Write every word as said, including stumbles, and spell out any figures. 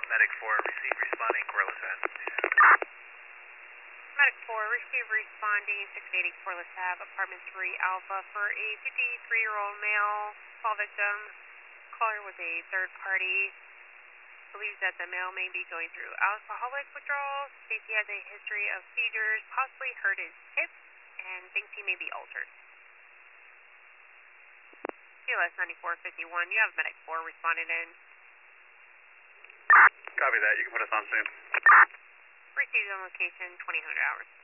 Medic four, receive responding Corliss Ave. Medic four, receive responding six eighty Corliss Ave, apartment three Alpha for a fifty-three-year-old male, call victim. Caller was a third party. Believes that the male may be going through alcoholic withdrawal. States he has a history of seizures, possibly hurt his hip, and thinks he may be altered. C L S ninety-four fifty-one, you have Medic four responding in. Copy that, you can put us on soon. Received on location, twenty hundred hours.